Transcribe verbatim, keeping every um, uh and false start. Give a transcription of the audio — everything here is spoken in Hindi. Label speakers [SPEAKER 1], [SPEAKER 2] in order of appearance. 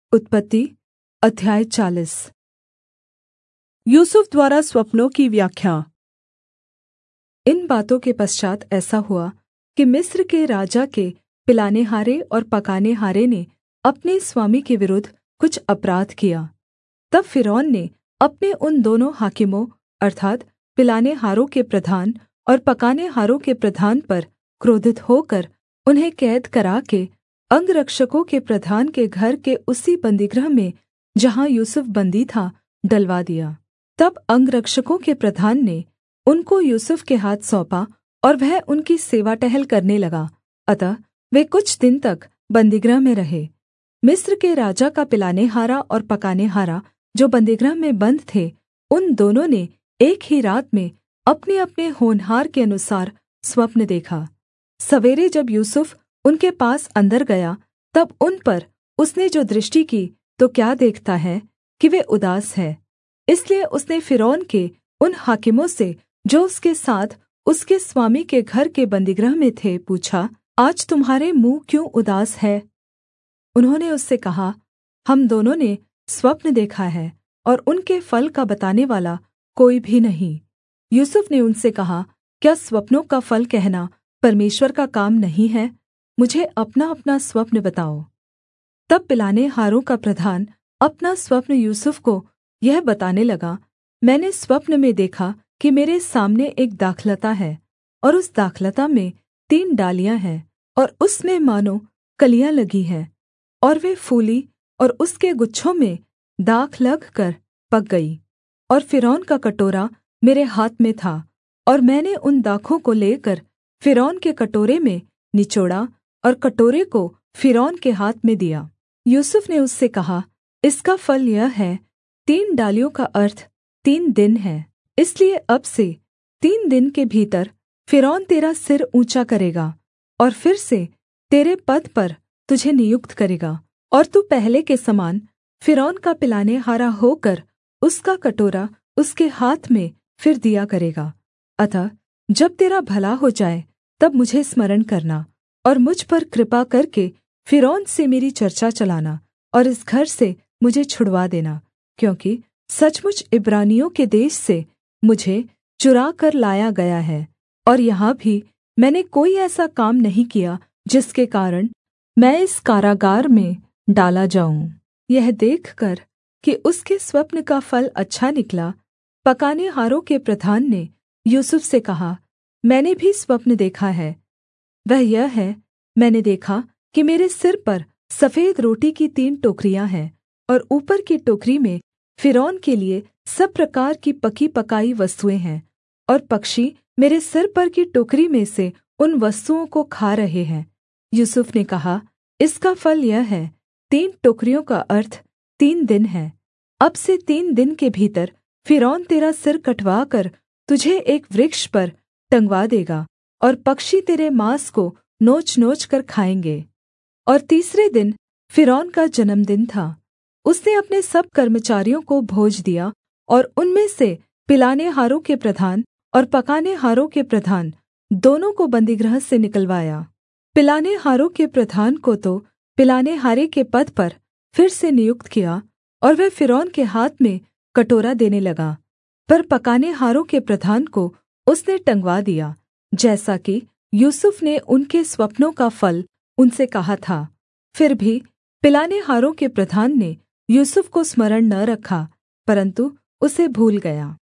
[SPEAKER 1] उत्पत्ति अध्याय चालीस। यूसुफ द्वारा स्वप्नों की व्याख्या। इन बातों के पश्चात् ऐसा हुआ कि मिस्र के राजा के पिलानेहारे और पकानेहारे ने अपने स्वामी के विरुद्ध कुछ अपराध किया। तब फ़िरौन ने अपने उन दोनों हाकिमों अर्थात् पिलानेहारों के प्रधान और पकानेहारों के प्रधान पर क्रोधित होकर उन्हें कैद करा के अंगरक्षकों के प्रधान के घर के उसी बन्दीगृह में जहाँ यूसुफ बन्दी था डलवा दिया। तब अंगरक्षकों के प्रधान ने उनको यूसुफ के हाथ सौंपा और वह उनकी सेवा टहल करने लगा। अतः वे कुछ दिन तक बन्दीगृह में रहे। मिस्र के राजा का पिलानेहारा और पकानेहारा जो बन्दीगृह में बन्द थे, उन दोनों ने एक ही रात में अपने-अपने होनहार के अनुसार स्वप्न देखा। सवेरे जब यूसुफ उनके पास अंदर गया, तब उन पर उसने जो दृष्टि की तो क्या देखता है कि वे उदास है। इसलिए उसने फ़िरौन के उन हाकिमों से जो उसके साथ उसके स्वामी के घर के बन्दीगृह में थे पूछा, आज तुम्हारे मुँह क्यों उदास है? उन्होंने उससे कहा, हम दोनों ने स्वप्न देखा है और उनके फल का बताने वाला कोई भी नहीं। यूसुफ ने उनसे कहा, क्या स्वप्नों का फल कहना परमेश्वर का काम नहीं है? मुझे अपना-अपना स्वप्न बताओ। तब पिलानेहारों का प्रधान अपना स्वप्न यूसुफ को यह बताने लगा, मैंने स्वप्न में देखा कि मेरे सामने एक दाखलता है और उस दाखलता में तीन डालियाँ हैं और उसमें मानो कलियाँ लगी हैं और वे फूली और उसके गुच्छों में दाख लगकर पक गई। और फ़िरौन का कटोरा मेरे हाथ में था और मैंने उन दाखों को लेकर फ़िरौन के कटोरे में निचोड़ा और कटोरे को फ़िरौन के हाथ में दिया। यूसुफ ने उससे कहा, इसका फल यह है, तीन डालियों का अर्थ तीन दिन है। इसलिए अब से तीन दिन के भीतर फ़िरौन तेरा सिर ऊँचा करेगा और फिर से तेरे पद पर तुझे नियुक्त करेगा और तू पहले के समान फ़िरौन का पिलानेहारा होकर उसका कटोरा उसके हाथ में फिर दिया करेगा। अतः जब तेरा भला हो जाए तब मुझे स्मरण करना और मुझ पर कृपा करके फ़िरौन से मेरी चर्चा चलाना और इस घर से मुझे छुड़वा देना, क्योंकि सचमुच इब्रानियों के देश से मुझे चुरा कर लाया गया है और यहाँ भी मैंने कोई ऐसा काम नहीं किया जिसके कारण मैं इस कारागार में डाला जाऊँ। यह देखकर कि उसके स्वप्न का फल अच्छा निकला, पकानेहारों के प्रधान ने यूसुफ से कहा, मैंने भी स्वप्न देखा है। वह यह है, मैंने देखा कि मेरे सिर पर सफ़ेद रोटी की तीन टोकरियाँ हैं और ऊपर की टोकरी में फ़िरौन के लिए सब प्रकार की पकी पकाई वस्तुएँ हैं और पक्षी मेरे सिर पर की टोकरी में से उन वस्तुओं को खा रहे हैं। यूसुफ ने कहा, इसका फल यह है, तीन टोकरियों का अर्थ तीन दिन है। अब से तीन दिन के भीतर फ़िरौन तेरा सिर कटवा कर तुझे एक वृक्ष पर टंगवा देगा और पक्षी तेरे माँस को नोच-नोच कर खाएँगे। और तीसरे दिन फ़िरौन का जन्मदिन था। उसने अपने सब कर्मचारियों को भोज दिया और उनमें से पिलानेहारों के प्रधान और पकानेहारों के प्रधान दोनों को बन्दीगृह से निकलवाया। पिलानेहारों के प्रधान को तो पिलानेहारे के पद पर फिर से नियुक्त किया और वह फ़िरौन के हाथ में कटोरा देने लगा, पर पकानेहारों के प्रधान को उसने टंगवा दिया, जैसा कि यूसुफ ने उनके स्वप्नों का फल उनसे कहा था। फिर भी पिलानेहारों के प्रधान ने यूसुफ को स्मरण न रखा, परन्तु उसे भूल गया।